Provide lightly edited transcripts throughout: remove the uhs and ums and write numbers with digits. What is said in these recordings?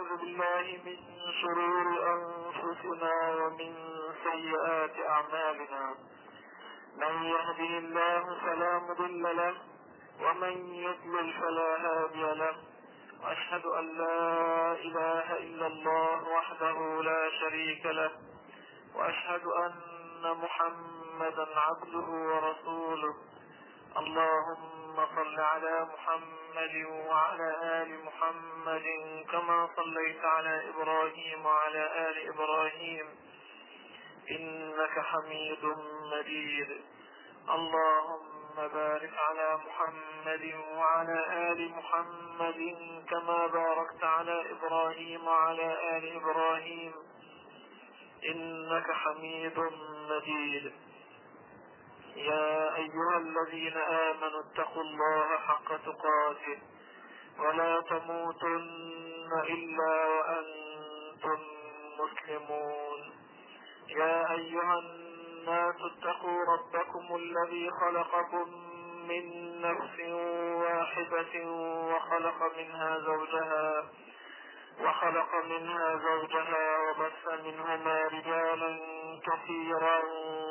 ونعوذ بالله من شرور أنفسنا ومن سيئات أعمالنا. من يهده الله فلا مضل له ومن يضلل فلا هادي له. أشهد أن لا إله إلا الله وحده لا شريك له، وأشهد أن محمدا عبده ورسوله. اللهم صل على محمد وعلى آل محمد كما صليت على إبراهيم وعلى آل إبراهيم إنك حميد مجيد. اللهم بارك على محمد وعلى آل محمد كما باركت على إبراهيم وعلى آل إبراهيم إنك حميد مجيد. يا أيها الذين آمنوا اتقوا الله حق تقاته ولا تموتن إلا وأنتم مسلمون. يا أيها الناس اتقوا ربكم الذي خلقكم من نفس واحدة وخلق منها زوجها وبث منهما رجالا كثيرا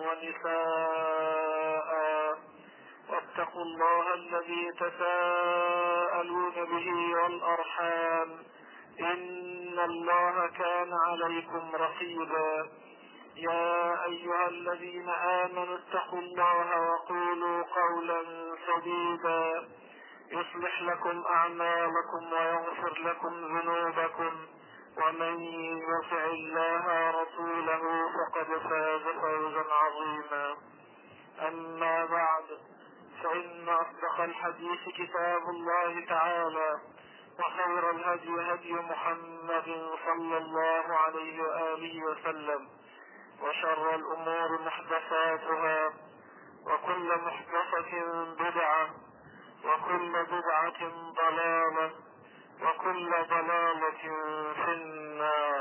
ونساء. واتقوا الله الذي تساءلون به والأرحام إن الله كان عليكم رقيبا. يا أيها الذين آمنوا اتقوا الله وقولوا قولا سديدا يصلح لكم أعمالكم ويغفر لكم ذنوبكم، ومن يطع الله ورسوله فقد فاز فوزا عظيما. أما بعد، فإن أصدق الحديث كتاب الله تعالى، وخير الهدي هدي محمد صلى الله عليه وآله وسلم، وشر الأمور محدثاتها، وكل محدثة بدعة، وكل بدعة ضلالة، وكل ضلالة في النار.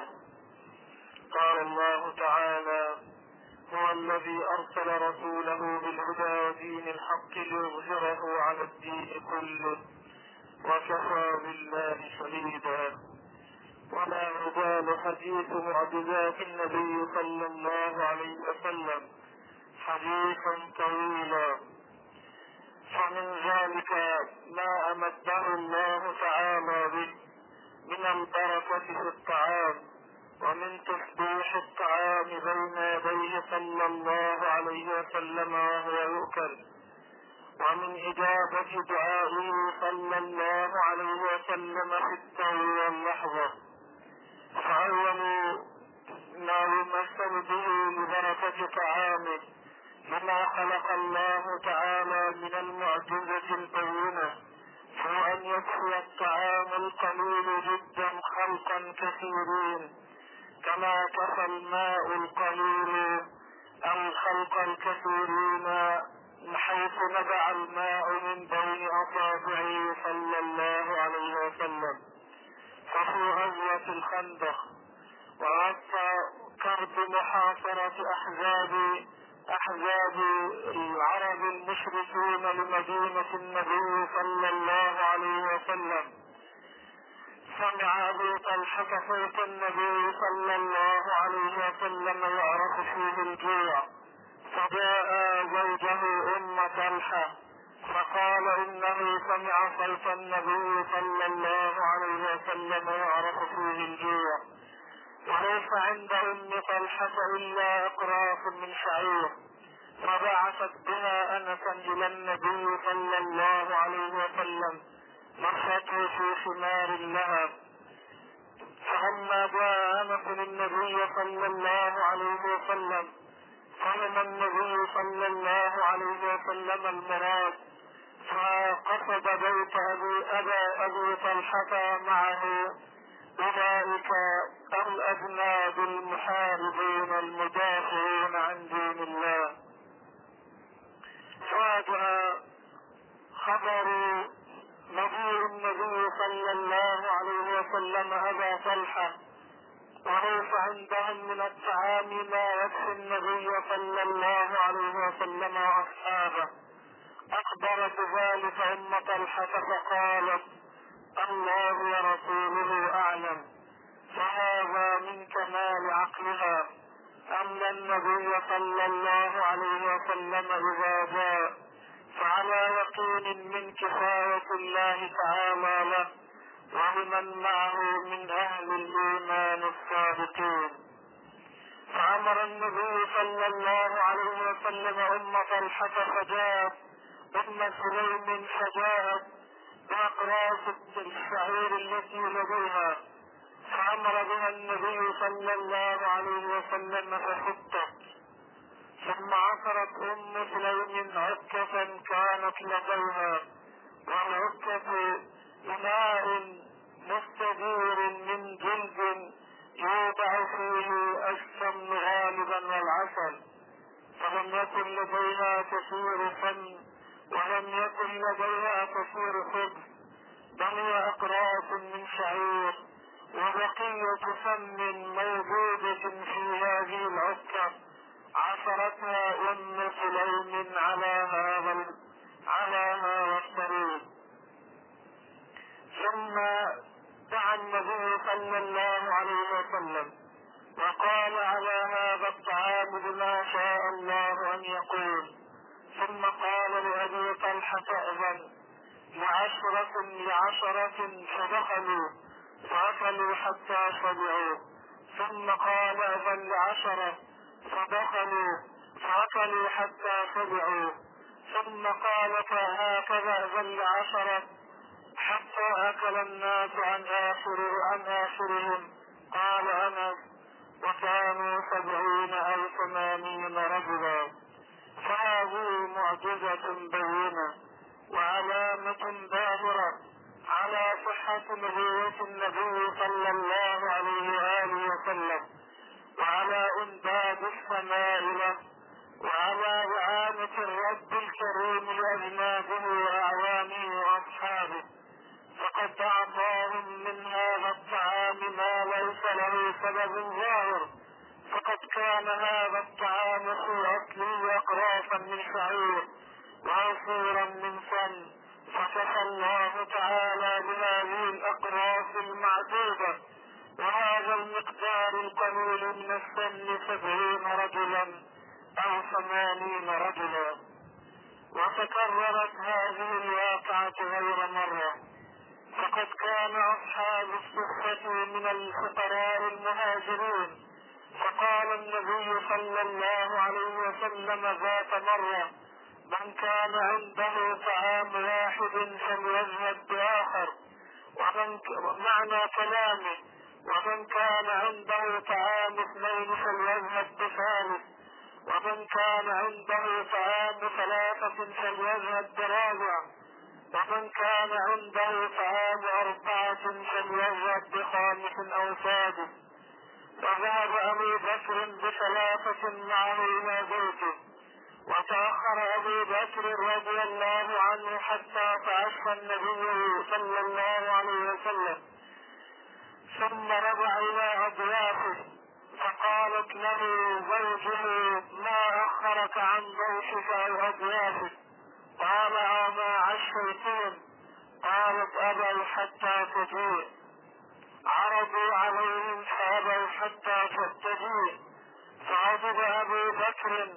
قال الله تعالى: هو الذي أرسل رسوله بالهدى ودين الحق ليظهره على الدين كله وكفى بالله شهيدا. ولا يزال حديث معجزات النبي صلى الله عليه وسلم حديثا طويلا، فمن ذلك ما أمده الله تعالى به من البركة في الطعام، ومن تسبيح الطعام بين يديه صلى الله عليه وسلم وهو يؤكل، ومن إجابة دعائه صلى الله عليه وسلم في التو واللحظة. فأول ما يمثل به لبركة طعامه لما خلق الله تعالى من المعجزة البينة، هو أن يكفي الطعام القليل جدا خلقا كثيرين، كما كفى الماء القليل الخلق الكثيرين، حيث نبع الماء من بين أصابعه صلى الله عليه وسلم. ففي غزوة الخندق ووسط كرب محاصرة أحزاب العرب المشركين لمدينة النبي صلى الله عليه وسلم، سمع أبو طلحة صوت النبي صلى الله عليه وسلم يعرف فيه الجوع، فجاء زوجه أم طلحة فقال إنه سمع صوت النبي صلى الله عليه وسلم يعرف فيه الجوع، وليس عند أم طلحة إلا أقراص من شعير، فبعثت بها أنسا إلى النبي صلى الله عليه وسلم نفته في ثمار لها. فلما جاء أنس للنبي صلى الله عليه وسلم فهم النبي صلى الله عليه وسلم المراد، فقصد بيت أبي طلحة معه أولئك الأجناد المحاربين المدافعين عن دين الله. فجاء خبر مجيء النبي صلى الله عليه وسلم أبا طلحة، وليس عندهم من الطعام ما يكفي النبي صلى الله عليه وسلم وأصحابه. أخبرت ذلك أم طلحة فقالت: الله ورسوله أعلم. ثانيها أن النبي صلى الله عليه وسلم إذا جاء فعلى يقين من كفاية الله تعالى له ولمن معه من أهل الإيمان الصادقين. فأمر النبي صلى الله عليه وسلم أم طلحة فجاءت، أم سليم فجاءت بأقراص الشعير التي لديها، فأمر بها النبي صلى الله عليه وسلم فحطت. ثم عصرت أم سليم عكة كانت لديها، والعكة إناء مستدير من جلد يوضع فيه السمن غالبا والعسل، فلم يكن لديها كثير سمن ولم يكن لديها كثير خبز، بل هي أقراص من شعير وبقية سمن موجودة في هذه العكة عصرتها أم سليم على هذا الطريق. ثم دعا النبي صلى الله عليه وسلم وقال على هذا الطعام بما شاء الله أن يقول، ثم قال لأبي طلحة أذن لعشرة فدخلوا فأكلوا حتى شبعوا، ثم قال أذن لعشرة فدخلوا فأكلوا حتى شبعوا، ثم قال فهكذا أذن لعشرة حتى أكل الناس عن آخرهم. قال أنس وكانوا 70 أو 80 رجلا. فهذه معجزة بينة وعلامة باهرة على صحة نبوة النبي صلى الله عليه وآله وسلم، وعلى إمداد السماء له، وعلى إعانة الرب الكريم لأجناده وأعوانه وأصحابه، فقد أعطاهم من هذا الطعام ما ليس له سبب ظاهر، فقد كان هذا الطعام في أصله أقراصا من شعير وعصيرا من سمن، فكفى الله تعالى بهذه الأقراص المعدودة وهذا المقدار القليل من السمن 70 رجلا أو 80 رجلا. وتكررت هذه الواقعة غير مرة، فقد كان أصحاب الصفة من الفقراء المهاجرين، فقال النبي صلى الله عليه وسلم ذات مرة من كان عنده طعام واحد فليذهب بآخر، معنى كلامه ومن كان عنده طعام 2 فليذهب بثالث، ومن كان عنده طعام 3 فليذهب برابع، ومن كان عنده طعام 4 فليذهب ب5 أو 6. وذهب أبو بكر ب3 معه إلى بيته، وتأخر أبو بكر رضي الله عنه حتى تعشى النبي صلى الله عليه وسلم، ثم رجع إلى أضيافه فقالت له زوجه ما أخرك عن ضيفك أو أضيافك؟ قال ما عشيتم؟ قالت أبوا حتى تجيء. عرضوا عليهم فأبوا حتى تجيء، فغضب أبو بكر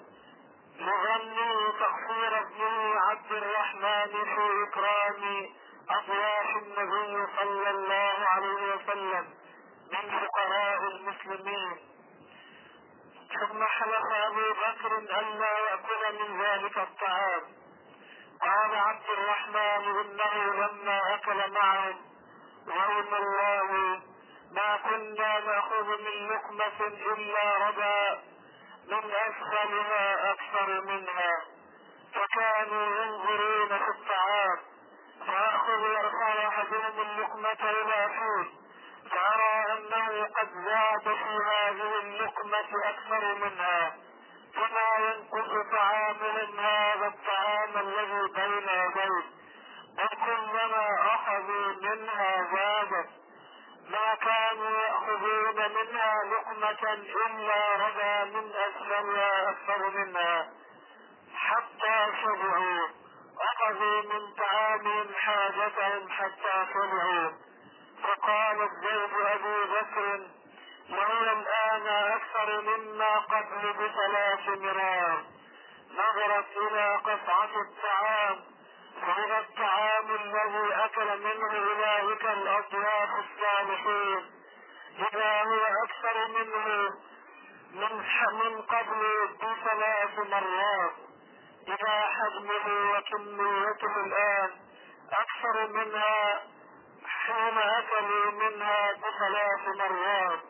لظنوا تقصير ابنه عبد الرحمن في إكرام أضياف النبي صلى الله عليه وسلم من فقراء المسلمين. ثم حلف أبو بكر ألا يأكل من ذلك الطعام. قال عبد الرحمن إنه لما أكل معهم وأيم الله ما كنا نأخذ من لقمة إلا ربا من أسفلها أكثر منها، فكانوا ينظرون في الطعام فيأخذ يرفع أحدهم اللقمة إلى فيه فأرى أنه قد زاد في هذه اللقمة أكثر منها، فما ينقص طعامهم هذا الطعام الذي بين يديه، وكلما أخذوا منها زادت، ما كانوا يأخذون منها لقمة إلا ربا من أسفلها أكثر منها حتى شبعوا، أخذوا من طعامهم حاجتهم حتى شبعوا. فقال الزوج أبو بكر وهي الآن أكثر أكثر مما قبل ب3 مرار. نظرت إلى قطعة الطعام، فإذا الطعام الذي أكل منه أولئك الأضياف الصالحين إذا هو أكثر منه من قبل ب3 مرات، إذا حجمه وكميته الآن أكثر منها حين أكلوا منها ب3 مرات.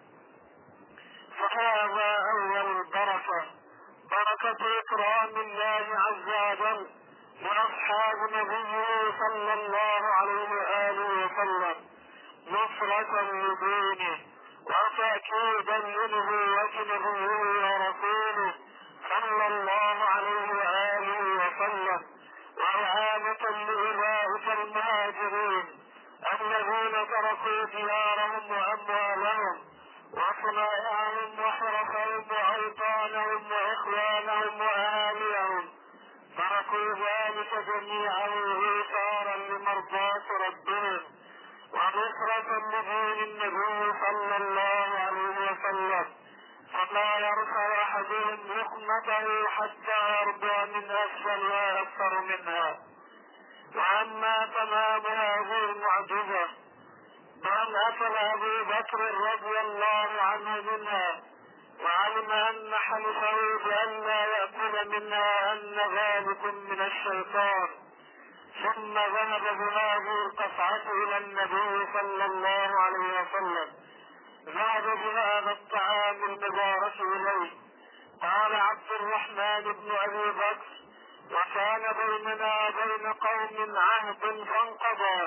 فهذا أول البركة، بركة إكرام الله عز وجل لأصحاب نبيه صلى الله عليه وآله وسلم، نصرة لدينه وتأكيدا لنبوة نبيه ورسوله صلى الله عليه وآله وسلم، وإعانة لأولئك المهاجرين الذين تركوا ديارهم وأموالهم وصنائعهم وحرفهم وأوطانهم وإخوانهم وأهاليهم، تركوا ذلك جميعا إيثارا لمرضاة ربهم ونصرة لدين النبي صلى الله عليه وسلم. فما يرفع أحدهم لقمته حتى يرضى من أسفل وأكثر منها. وأما تمام هذه المعجزة بأن أكل أبو بكر رضي الله عنه منها، وعلم أن حلفه بأن لا يأكل منها أن ذلك من الشيطان، ثم ذهب بهذه القطعة إلى النبي صلى الله عليه وسلم، ذهب بهذا الطعام المبارك إليه. قال عبد الرحمن بن أبي بكر: وكان بيننا وبين قوم عهد فانقضى،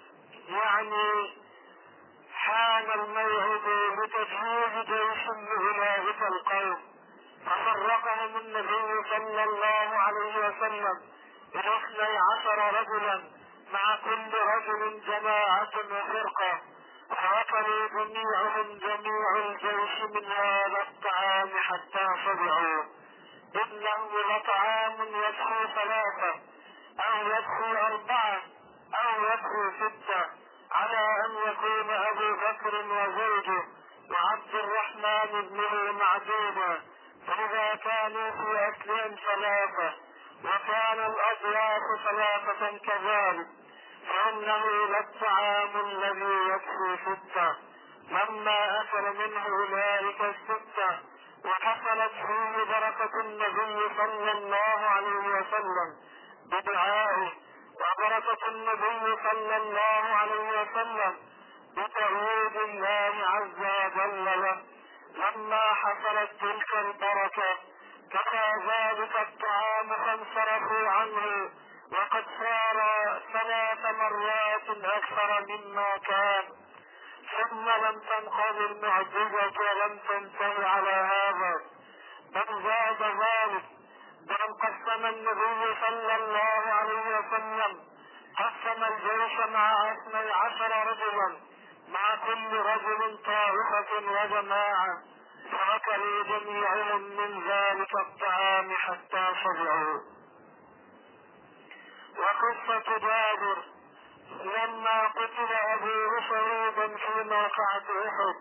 يعني حان الموعد لتجهيز جيش لأولئك القوم، ففرقهم النبي صلى الله عليه وسلم إلى 12 رجلا، مع كل رجل جماعة وفرقة، فأكلوا جميعهم جميع الجيش من هذا الطعام حتى شبعوا. إنه لطعام يكفي 3 أو يكفي 4 أو يكفي 6، على أن يكون أبو بكر وزوجه وعبد الرحمن ابنه معدوما، فإذا كانوا في أكلهم 3 وكان الأضياف 3 كذلك، فإنه للطعام الذي يكفي 6. لما أكل منه أولئك 6 وحصلت فيه بركة النبي صلى الله عليه وسلم بدعائه، وبركة النبي صلى الله عليه وسلم بتأييد الله عز وجل له، لما حصلت تلك البركة كفى ذلك الطعام فانصرفوا عنه، وقد صار 3 مرات أكثر مما كان. ثم لم تنقضي المعجزة ولم تنتهي على هذا، بل زاد ذلك بأن قسم النبي صلى الله عليه وسلم، قسم الجيش مع 12 رجلا، مع كل رجل طائفة وجماعة، فأكلوا جميعهم من ذلك الطعام حتى شبعوا. وقصة جابر لما قتل أبوه شهيدا في موقعة أحد.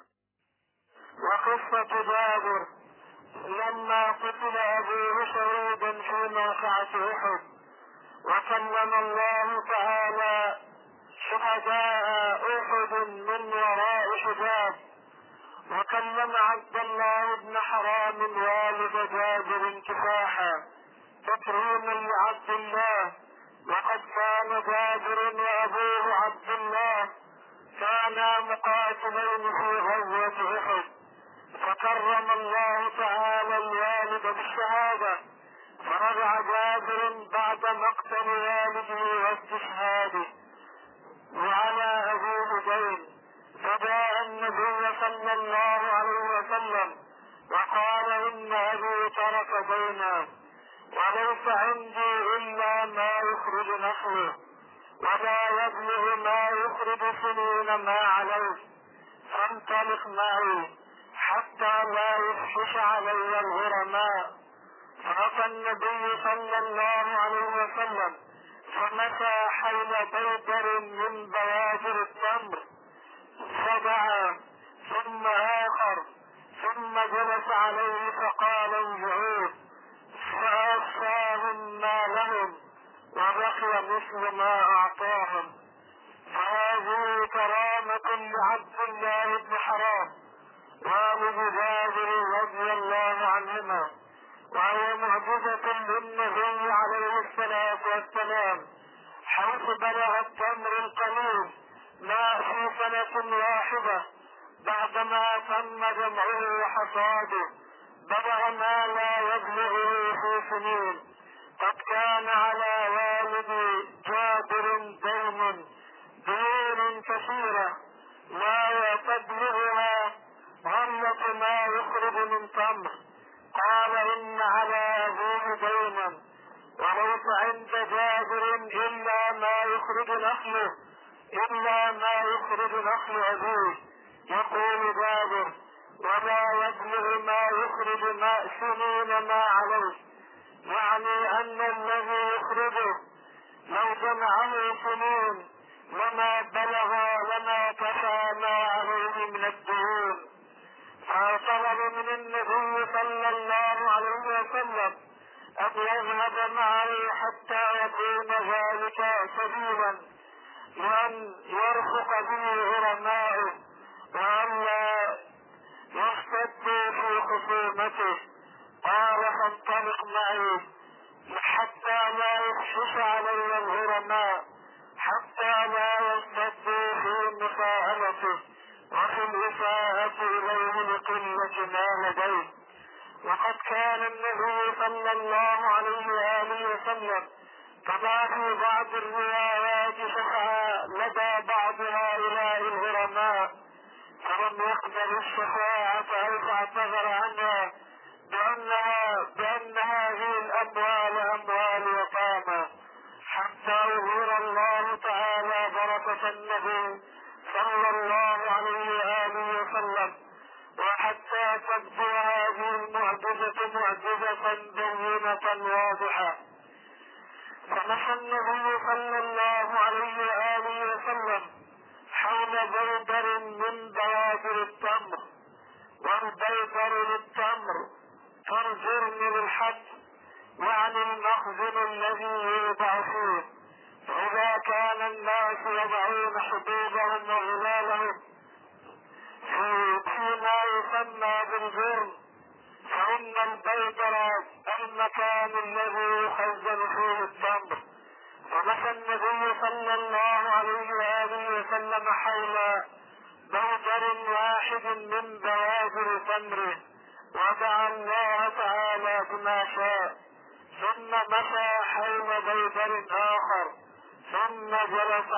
وقصة جابر لما قتل أبوه شهيدا في موقعة أحد، وكلم الله تعالى شهداء أحد من وراء حجاب، وكلم عبد الله بن حرام والد جابر كفاحا تكريما لعبد الله، وقد كان جابر وأبوه عبد الله كانا مقاتلين في غزوة أحد، فكرم الله تعالى الوالد بالشهادة، فرجع جابر بعد مقتل والده واستشهاده وعلى أبوه دين، فجاء النبي صلى الله عليه وسلم وقال: إن أبي ترك دينا، وليس عندي إلا ما يخرج نخله، ولا يبلغ ما يخرج سنين ما عليه، فانطلق معي حتى لا يفحش علي الغرماء. فأتى النبي صلى الله عليه وسلم فمسى حول بيدر من بوادر التمر، فدعا ثم آخر ثم جلس عليه فقال انزعوه، فأوفاهم ما لهم وبقي مثل ما أعطاهم. فهذه كرامة لعبد الله بن حرام والد جابر رضي الله عنهما، وهي معجزة للنبي عليه الصلاة والسلام، حيث بلغ التمر القليل ما في سنة واحدة بعدما تم جمعه وحصاده بلغ ما لا يبلغه في سنين. قد كان على والد جابر ديون كثيرة لا تبلغها غلة ما يخرج من تمر. قال إن على أبيه دينا وليس عند جابر إلا ما يخرج نخل أبيه. يقول جابر ولا يبلغ ما يخرج سنين ما عليه، يعني أن الذي يخرجه لو جمعه سنين لما كفى ما عليه من الديون. فطلب من النبي صلى الله عليه وسلم أن يذهب معه حتى يكون ذلك سبيلا لأن يرفق به غرماؤه وأن لا يشتد في خصومته. قال فانطلق معي حتى لا يفشش علي الغرماء، حتى لا يشتد في مساءلته وفي الإساءة إليه لقلة ما لديه. وقد كان النبي صلى الله عليه وآله وسلم كما في بعض الروايات شفع لدى بعض هؤلاء الغرماء فلم يقبل الشفاعة أو اعتذر عنها بأن هذه الأموال أموال يتامى، حتى يظهر الله تعالى بركة النبي صلى الله عليه وآله وسلم، وحتى تبدو هذه المعجزة معجزة بينة واضحة. فمشى النبي صلى الله عليه وآله وسلم حول بيدر من بوادر التمر، والبيدر للتمر كالجرم للحب، يعني المخزن الذي يوضع فيه. فإذا كان الناس يضعون حدودهم وغلالهم فيما يسمى بالجرم، فإن البيدر المكان الذي يخزن فيه التمر. فمشى النبي صلى الله عليه وآله وسلم حول بيدر واحد من بوادر تمره ودعا الله تعالى بما شاء، ثم مشى حول بيدر آخر ثم جلس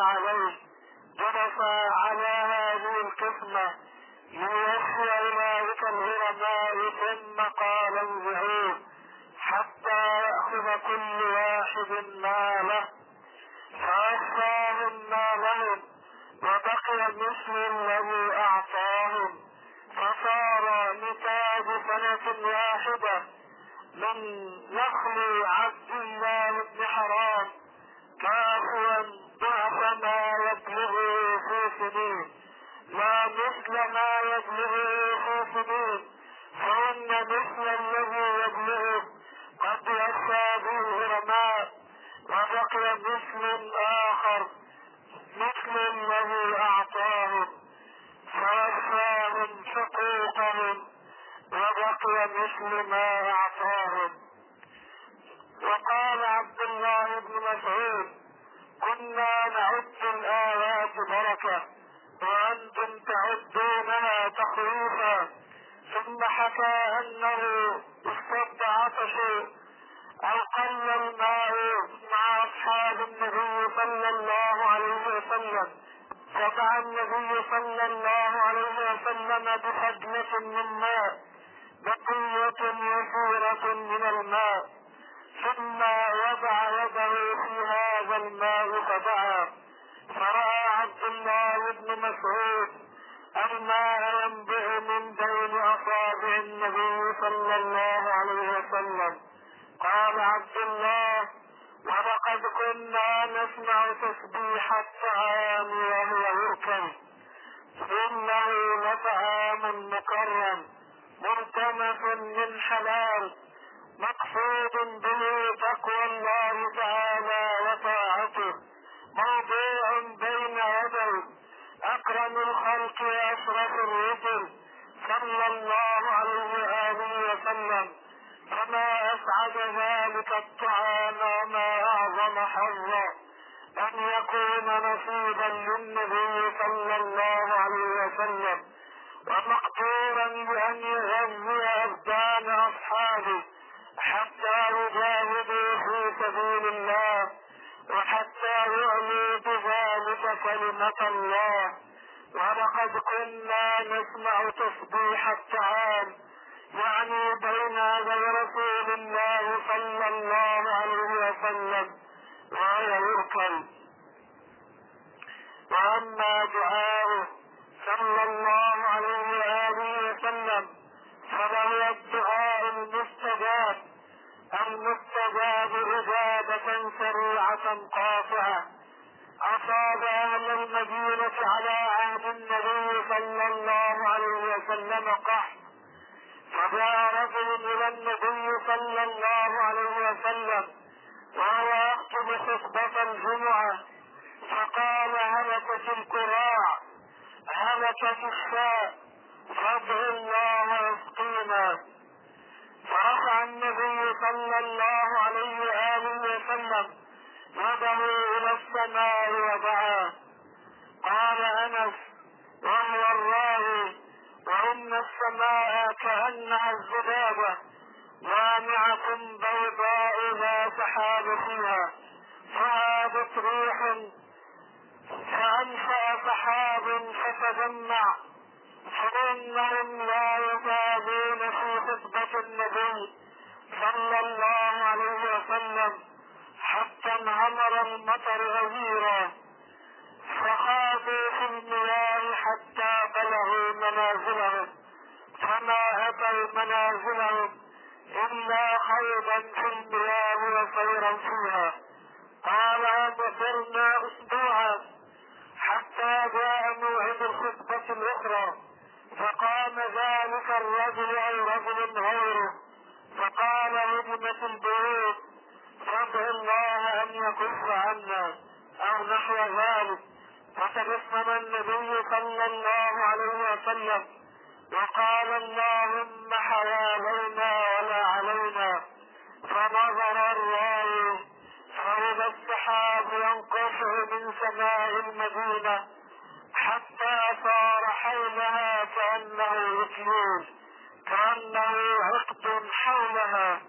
على هذه القسمة ليوفي أولئك الغرماء، ثم قال انزعوه حتى يأخذ كل واحد ماله. فأوفاهم مالهم وبقي مثل الذي أعطاهم، فصار نتاج سنة واحدة من نخل عبد الله بن حرام كافوا ضعف ما يبلغه في سنين، لا مثل ما يبلغه في سنين، فإن مثل الذي يبلغه قد يسعى به الغرماء، وبقي مثل آخر مثل الذي أعطاهم فوفاهم حقوقهم وبقي مثل ما أعطاهم. وقال عبد الله بن مسعود كنا نعد الآيات بركة وأنتم تعدونها تخويفا. ثم حكى أنه اشتد عطشه أو قل الماء مع أصحاب النبي صلى الله عليه وسلم، فدعا النبي صلى الله عليه وسلم بفضلة من ماء بقية يسيرة من الماء، ثم وضع يده في هذا الماء فدعا، فرأى عبد الله بن مسعود الماء ينبع من بين أصابع النبي صلى الله عليه وسلم. قال عبد الله ولقد كنا نسمع تسبيح الطعام وهو يؤكل، إنه لطعام مكرم ملتمس من حلال، مقصود به تقوى الله تعالى وطاعته، موضوع بين يدي أكرم الخلق وأشرف الرسل صلى الله عليه وآله وسلم. فما أسعد ذلك الطعام وما أعظم حظا أن يكون نصيبا للنبي صلى الله عليه وسلم، ومقدورا بأن يغذي أبدان أصحابه حتى يجاهدوا في سبيل الله، وحتى يعلوا بذلك كلمة الله. ولقد كنا نسمع تصبيح الطعام، يعني بين يدي رسول الله صلى الله عليه وسلم وهو يؤكل. وأما دعاؤه صلى الله عليه وآله وسلم فهو الدعاء المستجاب إجابة سريعة قاطعة. أصاب أهل المدينة على عهد النبي صلى الله عليه وسلم قحط، فجاء رجل إلى النبي صلى الله عليه وسلم وهو يخطب خطبة الجمعة، فقال: هلكت الكراع، هلكت الشاء، فادعوا الله يسقينا. فرفع النبي صلى الله عليه وآله وسلم يده إلى السماء ودعا. قال أنس وهو الراوي: وإن السماء كأنها الزبادة لامعة بيضاء لا سحاب فيها، فهابت ريح فأنشأ سحاب فتجمع، فإنهم لا يزالون في خطبة النبي صلى الله عليه وسلم حتى انهمر المطر غزيرا، فخاضوا في المياه حتى بلغوا منازلهم، فما أتوا منازلهم إلا خوضا في المياه وسيرا فيها. قال: وسرنا أسبوعا حتى جاء موعد الخطبة الأخرى، فقام ذلك الرجل أو رجل غيره فقال: هدمت البيوت فادعوا الله أن يكف عنا، أو نحو ذلك. فتبسم النبي صلى الله عليه وسلم وقال: اللهم حوالينا ولا علينا. فنظر الراوي فإذا السحاب ينقشع من سماء المدينة حتى صار حولها كأنه إكليل، كأنه عقد حولها.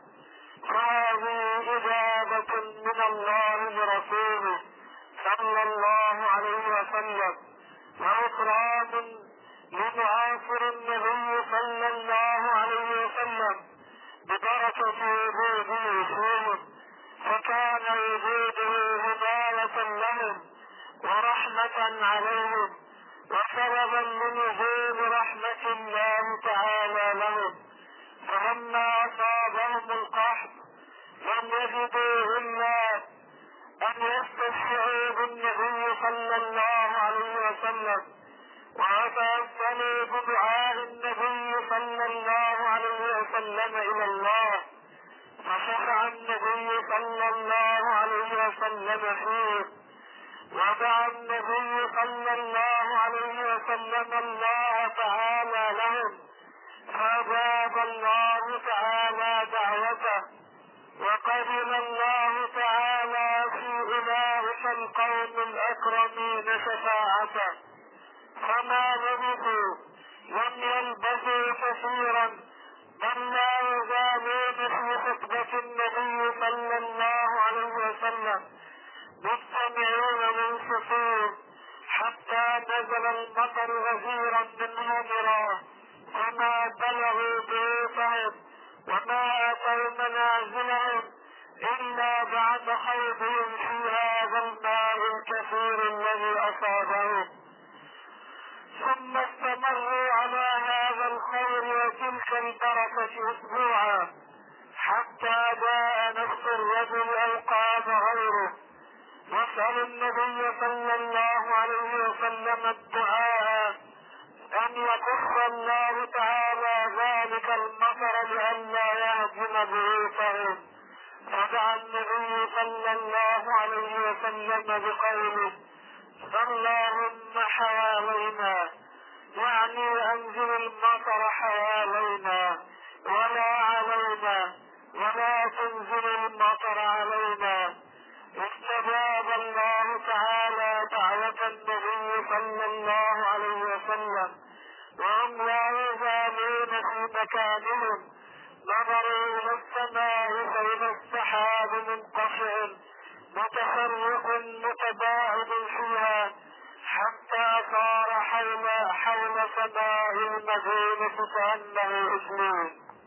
فهذه إجابة من الله لرسوله صلى الله عليه وسلم، وإكرام لمعاصر النبي صلى الله عليه وسلم ببركة وجوده فيهم، فكان وجوده هداية لهم ورحمة عليهم، وسببا لنزول رحمة الله تعالى لهم. فلما أصابهم القحط لم يجدوا إلا أن يستشفعوا بالنبي صلى الله عليه وسلم، ويتوسلوا بدعاء النبي صلى الله عليه وسلم إلى الله، فشفع النبي صلى الله عليه وسلم فيه، ودعا النبي صلى الله عليه وسلم الله تعالى لهم، فأجاب الله تعالى دعوته، وقبل الله تعالى في أولئك القوم الأكرمين شفاعته. فما لبثوا لم يلبثوا كثيرا، بل لا يزالون في خطبة النبي صلى الله عليه وسلم مستمعون منصتون حتى نزل المطر غزيرا منهمرا، وما بلغوا بيوتهم وما أتوا منازلهم إلا بعد خوضهم في هذا الماء الكثير الذي أصابهم. ثم استمروا على هذا الخير وتلك البركة أسبوعا حتى جاء نفس الرجل أو قام غيره يسأل النبي صلى الله عليه وسلم الدعاء أن وأن يكف الله تعالى ذلك المطر لئلا يهدم بيوتهم، فدعا النبي صلى الله عليه وسلم بقوله: اللهم حوالينا، يعني أنزل المطر حوالينا ولا علينا، ولا تنزل المطر علينا. استجاب الله تعالى دعوة النبي صلى الله عليه وسلم، وهم لا يزالون في مكانهم، نظروا إلى السماء فإذا السحاب منقشع متفرق متباعد فيها، حتى صار حول سماء المدينة كأنه إجميل.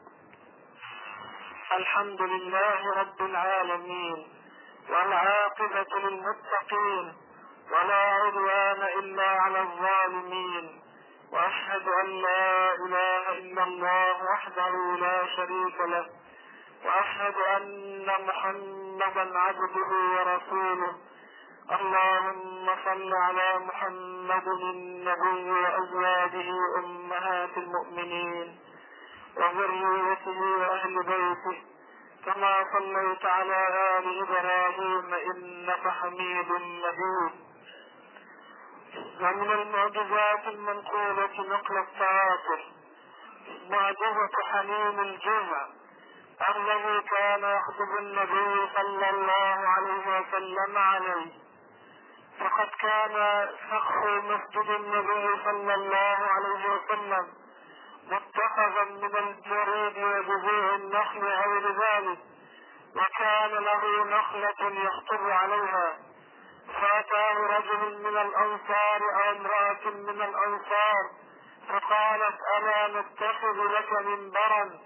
الحمد لله رب العالمين، والعاقبة للمتقين، ولا عدوان إلا على الظالمين، وأشهد أن لا إله إلا الله وحده لا شريك له، وأشهد أن محمدا عبده ورسوله. اللهم صل على محمد النبي وأزواجه أمهات المؤمنين وذريته وأهل بيته، كما صليت على آل إبراهيم إنك حميد مجيد. ومن المعجزات المنقولة نقل التواتر معجزة حميم الجزع الذي كان يخطب النبي صلى الله عليه وسلم عليه. فقد كان سقف مسجد النبي صلى الله عليه وسلم متخذا من الجريد وجذوع النخل وغير ذلك، وكان له نخلة يخطب عليها، فأتاه رجل من الأنصار أو امرأة من الأنصار فقالت: ألا نتخذ لك منبرا؟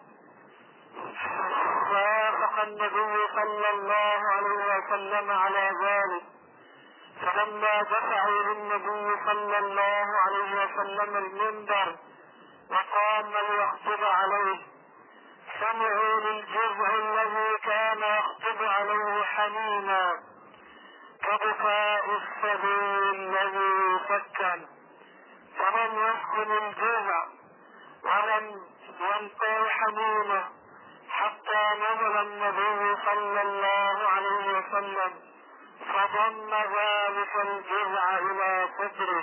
فوافق النبي صلى الله عليه وسلم على ذلك، فلما دفعوا للنبي صلى الله عليه وسلم المنبر وقام ليخطب عليه، سمعوا للجزع الذي كان يخطب عليه حنينا كبكاء الصبي الذي سكن، فلم يسكن الجزع ولم ينتهي حنينه حتى نزل النبي صلى الله عليه وسلم فضم ذلك الجزع إلى صدره.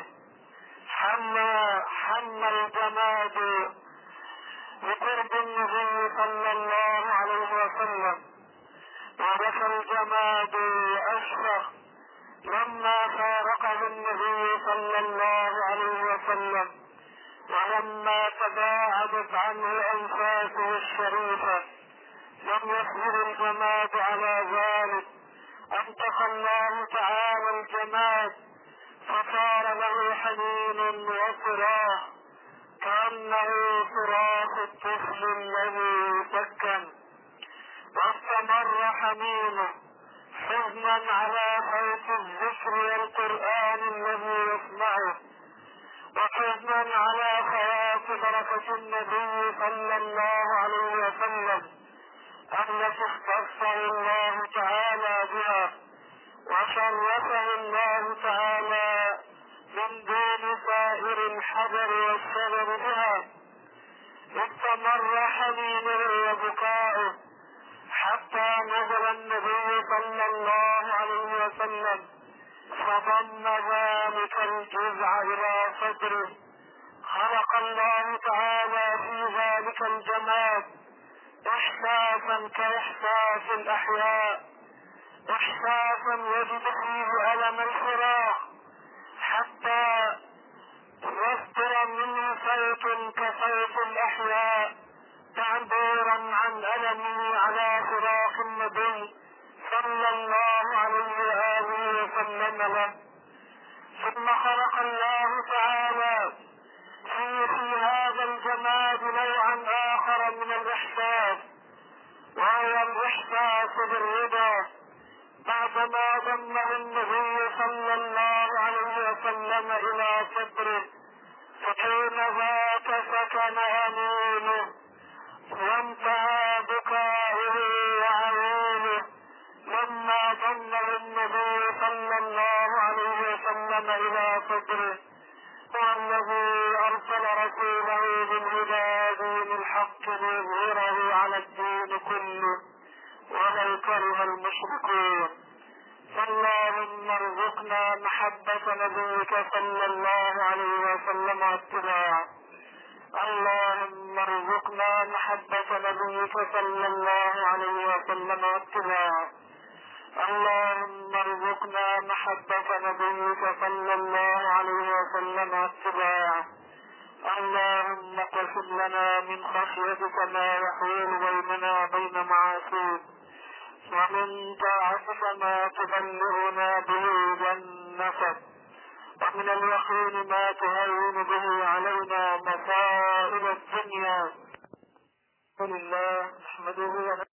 حن الجماد بقرب النبي صلى الله عليه وسلم، وبكى الجماد وأشفق لما فارقه النبي صلى الله عليه وسلم، ولما تباعدت عنه أنفاسه الشريفة لم يصبر الجماد على ذلك، أنطق الله تعالى الجماد فصار له حنين وصراخ كأنه صراخ الطفل الذي سكن، واستمر حنينه حزنا على صوت الذكر والقرآن الذي يسمعه، وحزنا على خواص بركة النبي صلى الله عليه وسلم التي اختصه الله تعالى بها وشرفه الله تعالى من دون سائر الحجر والشجر بها. استمر حنينه وبكاؤه حتى نزل النبي صلى الله عليه وسلم فضم ذلك الجزع إلى صدره. خلق الله تعالى في ذلك الجماد إحساسا كإحساس الأحياء، إحساسا يجد فيه ألم الفراق، حتى يصدر منه صوت كصوت الأحياء تعبيرا عن ألمه على فراق النبي صلى الله عليه وآله وسلم له. ثم خلق الله تعالى في هذا الجماد نوعا آخر من الإحساس، وهو الإحساس بالرضا، بعدما ضمه النبي صلى الله عليه وسلم إلى صدره، فحين ذاك سكن أنينه وانتهى بكاؤه وعيونه لما ضمه النبي صلى الله عليه وسلم إلى صدره. هو الذي أرسل أرسل رسوله بالهدى دين الحق ليظهره على الدين كله ولو كره المشركون. اللهم ارزقنا محبة نبيك صلى الله عليه وسلم واتباعه. اللهم ارزقنا محبة نبيك صلى الله عليه وسلم واتباعه. اللهم ارزقنا محبة نبيك صلى الله عليه وسلم واتباعه. اللهم اقسم لنا من خشيتك ما يحول بيننا وبين معاصيك، ومن طاعتك ما تبلغنا به جنتك، ومن اليقين ما تهون به علينا مصائب الدنيا. الحمد لله نحمده